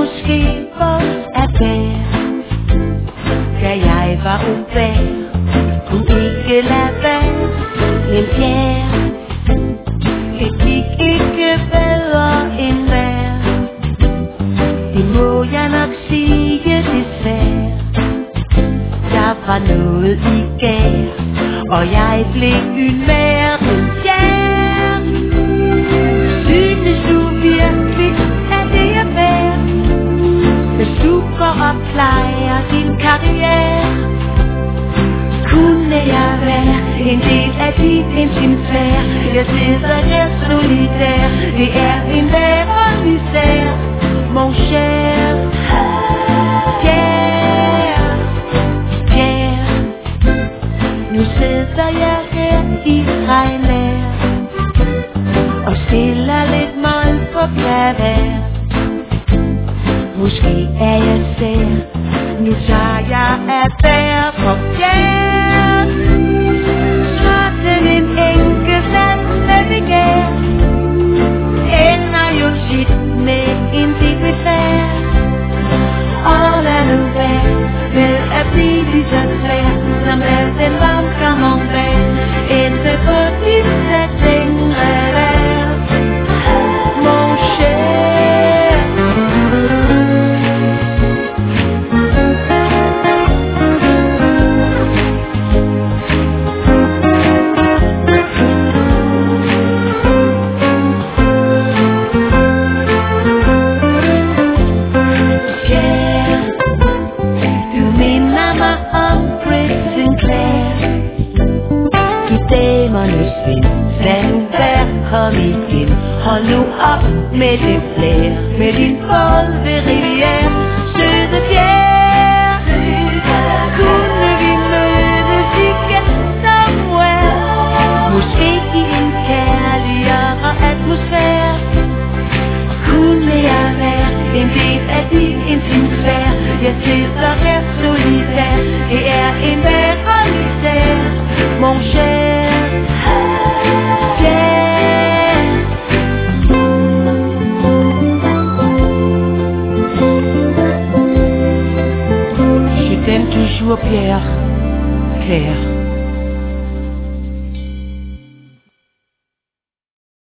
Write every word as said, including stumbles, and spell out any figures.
måske vores affære. Da jeg var au pair, kunne ikke lade være. Men Pierre, det gik ikke bedre end vejr. Det må jeg nok sige desværre. Der var noget i gær, og jeg blev en værre Pierre. Synes du virkelig, at det er værd, hvis du går og plejer din karriere? Kunne jeg være en del af dit intimsfære? Jeg sidder her solidær, det er en værre misær. Mon cher Pierre, Pierre, nu sidder jeg her i regnvejr og spiller lidt mål på klaver. Måske er jeg sær, nu tager jeg affære for Pierre. Sådan en enkel dans med begær ender jo tit med en dyb besvær. Og lad nu være med at blive lige så svær, som er den varme camembert endte på dit satin-revers. Mon cher, kom igen. Hold nu op med det flær, med din bolde rivière. Søde Pierre, kunne vi mødes igen somewhere? Måske i en kærligere atmosfære. Kunne jeg være en del af din intimsfære? Jeg sidder her solidær, det er en værre misær. Mon cher Pierre, toujours Pierre, Claire.